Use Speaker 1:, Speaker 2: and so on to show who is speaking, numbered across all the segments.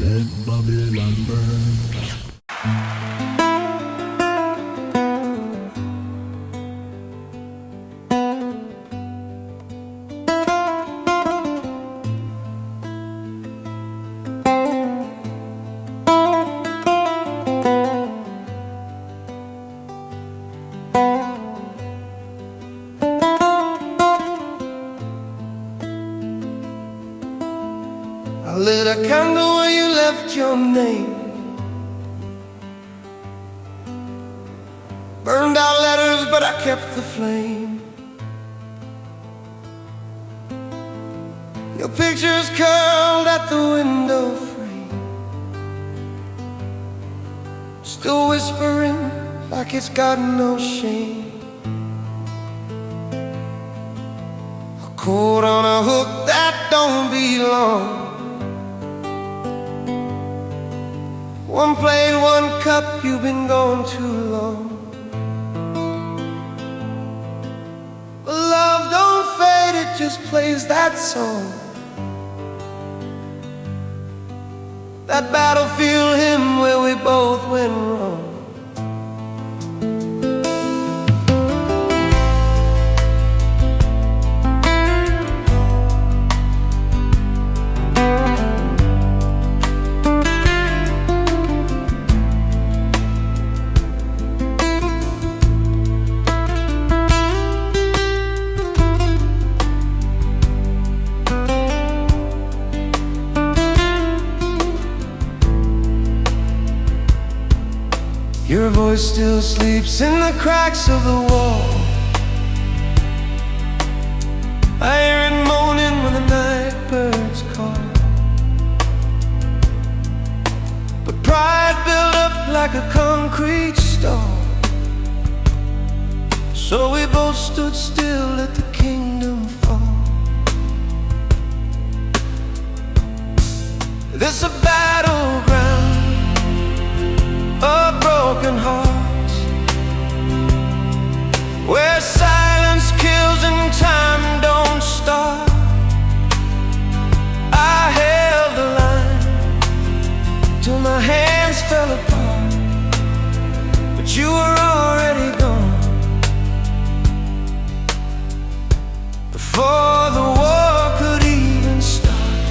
Speaker 1: Let Babylon burn.
Speaker 2: I lit a candle where you left your name, burned out letters but I kept the flame. Your picture's curled at the window frame, still whispering like it's got no shame. A cord on a hook that don't belong, one plate, one cup, you've been gone too long. But love don't fade, it just plays that song, that battlefield hymn where we both went wrong. Your voice still sleeps in the cracks of the wall. I hear it moaning when the night birds call. But pride built up like a concrete stall, so we both stood still, let the kingdom fall. This a battleground of broken hearts, where silence kills and time don't stop. I held the line till my hands fell apart, but you were already gone before the war could even start.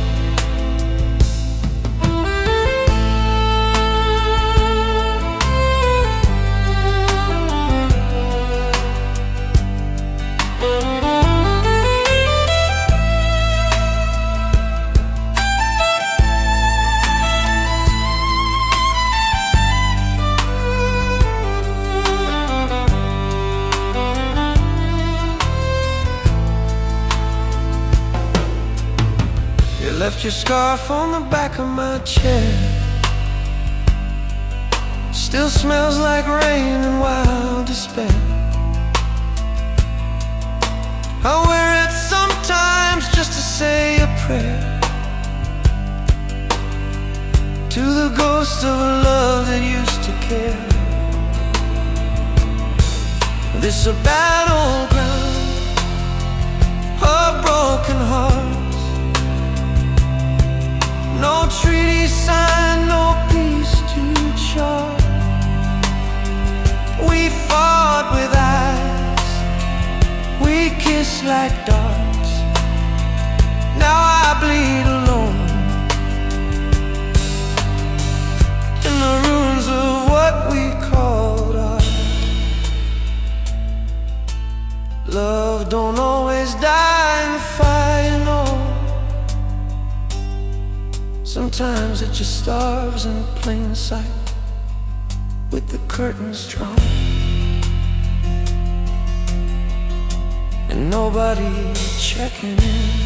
Speaker 2: Left your scarf on the back of my chair, still smells like rain and wild despair. I wear it sometimes just to say a prayer to the ghost of a love that used to care. This a battleground of broken hearts, no treaty signed, no peace to chart. We fought with eyes, we kissed like darts. Now I bleed alone in the ruins of what we called art. Love don't always die in fire, no. Sometimes it just starves in plain sight with the curtains drawn and nobody checking in.